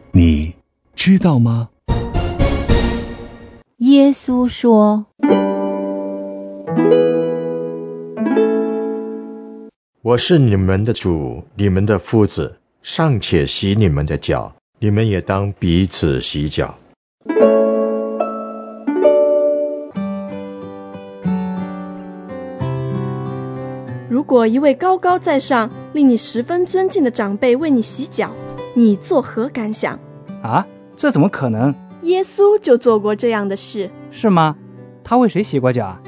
你知道吗？ 耶稣说： 我是你们的主，你们的夫子，尚且洗你们的脚，你们也当彼此洗脚。 如果一位高高在上、令你十分尊敬的长辈为你洗脚，你作何感想？ 啊，这怎么可能？ 耶稣就做过这样的事。 是吗？他为谁洗过脚啊？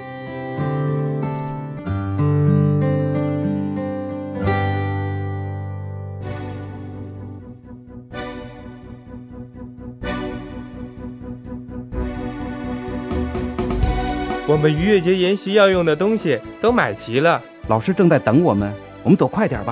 我们逾越节研习要用的东西都买齐了， 老师正在等我们，我们走快点吧。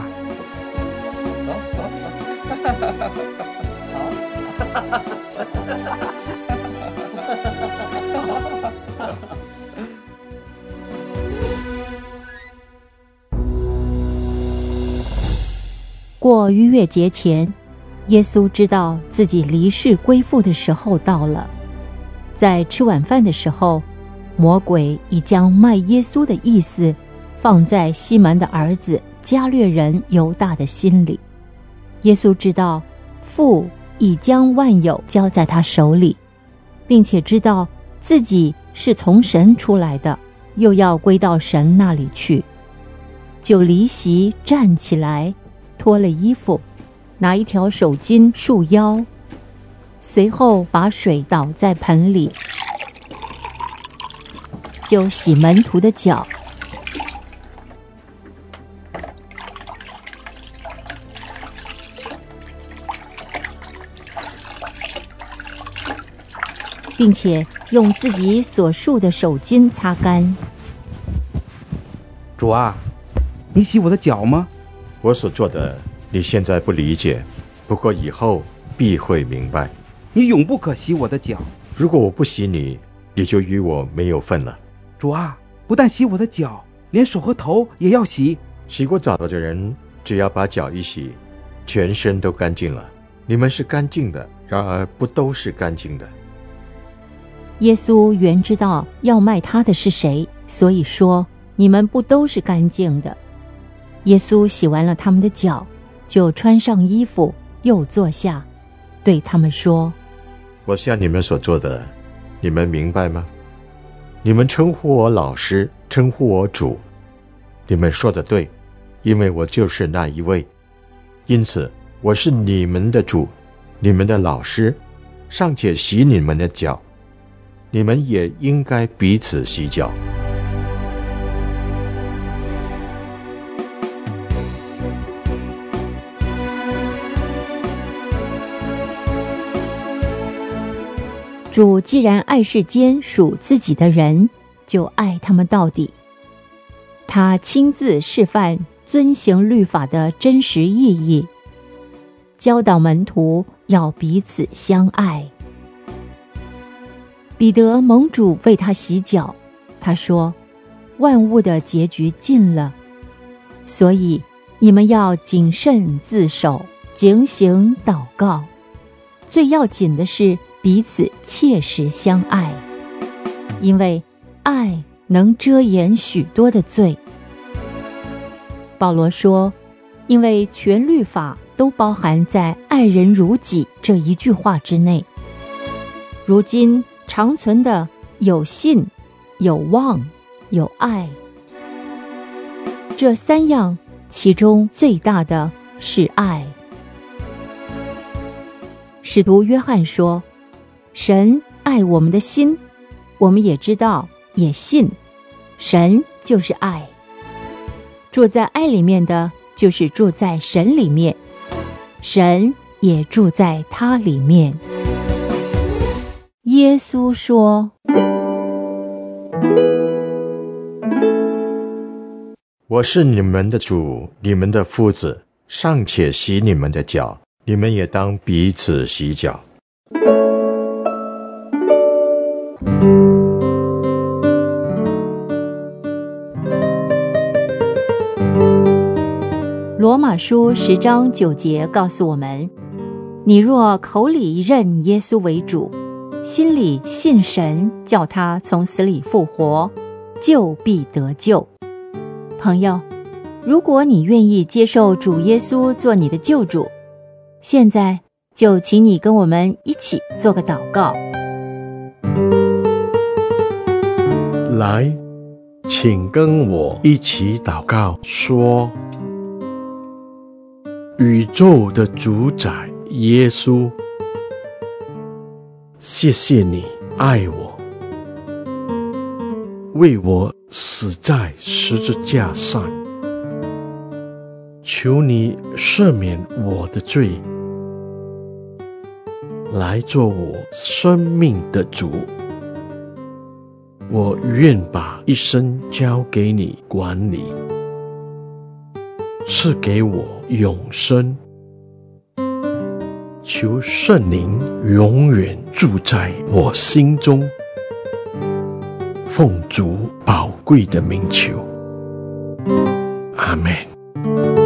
过逾越节前，耶稣知道自己离世归父的时候到了。在吃晚饭的时候，魔鬼已将卖耶稣的意思放在西门的儿子加略人犹大的心里。耶稣知道父已将万有交在他手里，并且知道自己是从神出来的，又要归到神那里去，就离席站起来，脱了衣服，拿一条手巾束腰，随后把水倒在盆里，就洗门徒的脚，并且用自己所束的手巾擦干。 主啊，你洗我的脚吗？ 我所做的你现在不理解，不过以后必会明白。 你永不可洗我的脚。 如果我不洗你，你就与我没有份了。 主啊，不但洗我的脚，连手和头也要洗。 洗过澡的人只要把脚一洗，全身都干净了。你们是干净的，然而不都是干净的。 耶稣原知道要卖他的是谁，所以说你们不都是干净的。耶稣洗完了他们的脚，就穿上衣服，又坐下，对他们说： 我向你们所做的，你们明白吗？你们称呼我老师，称呼我主，你们说的对，因为我就是那一位。因此我是你们的主，你们的老师，尚且洗你们的脚，你们也应该彼此洗脚。 主既然爱世间属自己的人，就爱他们到底。他亲自示范遵行律法的真实意义，教导门徒要彼此相爱。彼得蒙主为他洗脚，他说：万物的结局近了，所以你们要谨慎自守，警醒祷告。最要紧的是彼此切实相爱，因为爱能遮掩许多的罪。保罗说，因为全律法都包含在爱人如己这一句话之内。如今长存的有信、有望、有爱，这三样，其中最大的是爱。使徒约翰说，神爱我们的心，我们也知道，也信，神就是爱。住在爱里面的，就是住在神里面，神也住在他里面。耶稣说： 我是你们的主，你们的夫子，尚且洗你们的脚，你们也当彼此洗脚。 罗马书10章9节告诉我们， 你若口里认耶稣为主，心里信神叫他从死里复活，就必得救。朋友，如果你愿意接受主耶稣做你的救主，现在就请你跟我们一起做个祷告。 来，请跟我一起祷告，说：宇宙的主宰耶稣，谢谢你爱我，为我死在十字架上，求你赦免我的罪，来做我生命的主。我愿把一生交给你管理，赐给我永生。求圣灵永远住在我心中，奉主宝贵的名求，阿们。